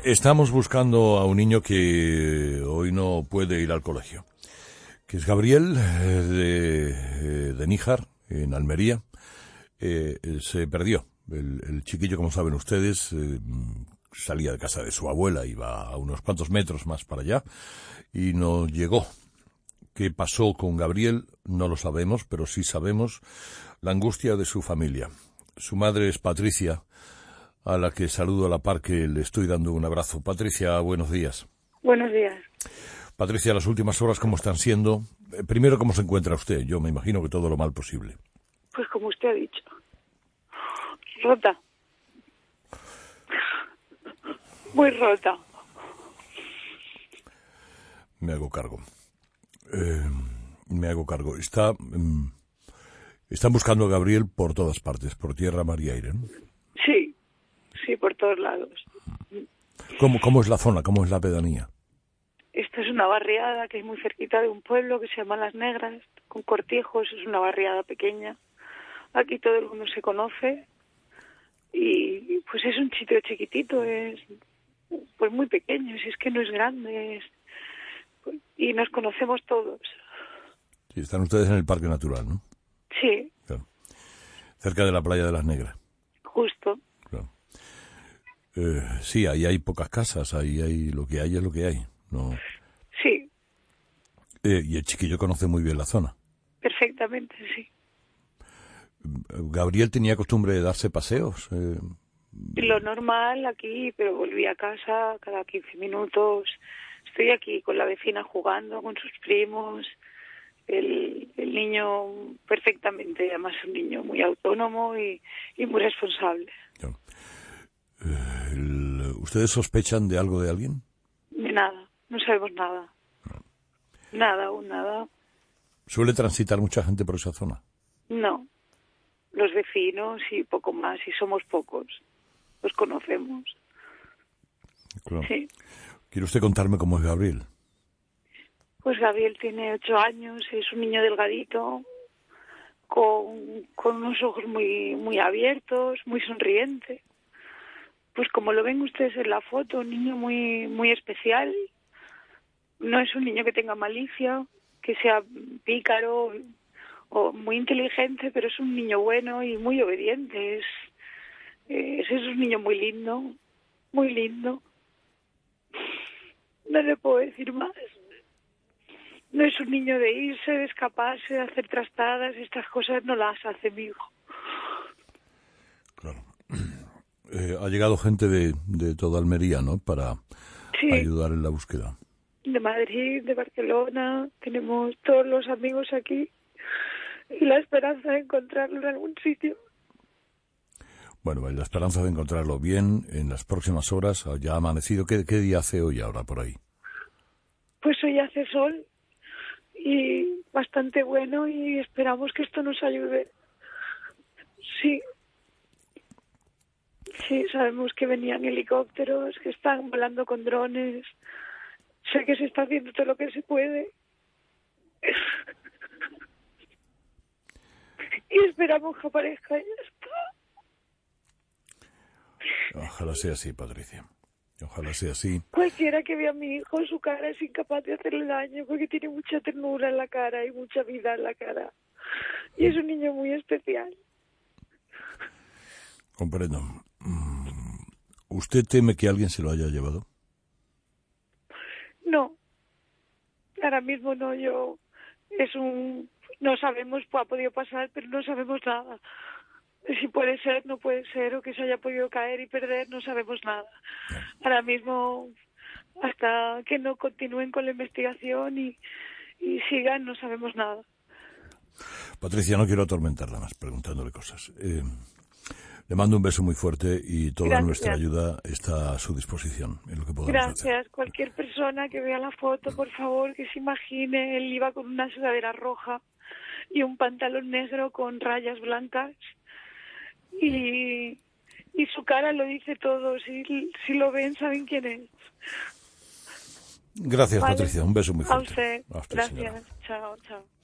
Estamos buscando a un niño que hoy no puede ir al colegio, que es Gabriel de Níjar, en Almería. Se perdió. El chiquillo, como saben ustedes, salía de casa de su abuela, iba a unos cuantos metros más para allá y no llegó. ¿Qué pasó con Gabriel? No lo sabemos, pero sí sabemos la angustia de su familia. Su madre es Patricia, a la que saludo a la par, que le estoy dando un abrazo. Patricia, buenos días. Buenos días. Patricia, las últimas horas, ¿cómo están siendo? Primero, ¿cómo se encuentra usted? Yo me imagino que todo lo mal posible. Pues como usted ha dicho, rota. Muy rota. Me hago cargo. Están buscando a Gabriel por todas partes, por tierra, mar y aire, ¿no? Sí, por todos lados. ¿Cómo es la zona? ¿Cómo es la pedanía? Esta es una barriada que es muy cerquita de un pueblo que se llama Las Negras, con cortijos, es una barriada pequeña. Aquí todo el mundo se conoce y pues es un sitio chiquitito, es pues muy pequeño, si es que no es grande, y nos conocemos todos. Sí, están ustedes en el Parque Natural, ¿no? Sí. Claro. Cerca de la playa de Las Negras. Justo. Claro. Sí, ahí hay pocas casas, ahí hay lo que hay es lo que hay. No. Sí. Y el chiquillo conoce muy bien la zona. Perfectamente, sí. Gabriel tenía costumbre de darse paseos. Lo normal aquí, pero volví a casa cada 15 minutos. Estoy aquí con la vecina jugando, con sus primos. El niño perfectamente, además es un niño muy autónomo y muy responsable. Claro. ¿Ustedes sospechan de algo de alguien? De nada, no sabemos nada. Nada, aún nada. ¿Suele transitar mucha gente por esa zona? No, los vecinos y poco más, y somos pocos. Los conocemos. Claro. Sí. ¿Quiere usted contarme cómo es Gabriel? Pues Gabriel tiene 8 años, es un niño delgadito, con unos ojos muy abiertos, muy sonriente. Pues como lo ven ustedes en la foto, un niño muy especial. No es un niño que tenga malicia, que sea pícaro o muy inteligente, pero es un niño bueno y muy obediente. Es un niño muy lindo, muy lindo. No le puedo decir más. No es un niño de irse, de escaparse, de hacer trastadas. Estas cosas no las hace mi hijo. Claro. Ha llegado gente de toda Almería, ¿no? Para ayudar en la búsqueda. De Madrid, de Barcelona. Tenemos todos los amigos aquí. Y la esperanza de encontrarlo en algún sitio. Bueno, la esperanza de encontrarlo bien en las próximas horas. Ya ha amanecido. ¿Qué día hace hoy ahora por ahí? Pues hoy hace sol y bastante bueno y esperamos que esto nos ayude. Sí, sabemos que venían helicópteros, que están volando con drones. Sé que se está haciendo todo lo que se puede. Y esperamos que aparezca y ya está. Ojalá sea así, Patricia. Ojalá sea así. Cualquiera que vea a mi hijo, su cara es incapaz de hacerle daño porque tiene mucha ternura en la cara y mucha vida en la cara. Y es un niño muy especial. Comprendo. ¿Usted teme que alguien se lo haya llevado? No. Ahora mismo no, no sabemos, ha podido pasar, pero no sabemos nada. Si puede ser, no puede ser, o que se haya podido caer y perder, no sabemos nada. Ahora mismo, hasta que no continúen con la investigación y sigan, no sabemos nada. Patricia, no quiero atormentarla más preguntándole cosas. Le mando un beso muy fuerte y toda nuestra ayuda está a su disposición en lo que podamos hacer. Gracias. Cualquier persona que vea la foto, por favor, que se imagine, él iba con una sudadera roja y un pantalón negro con rayas blancas y su cara lo dice todo. Si lo ven, saben quién es. Gracias, ¿vale? Patricia. Un beso muy fuerte. A usted. A usted, gracias. señora. Chao, chao.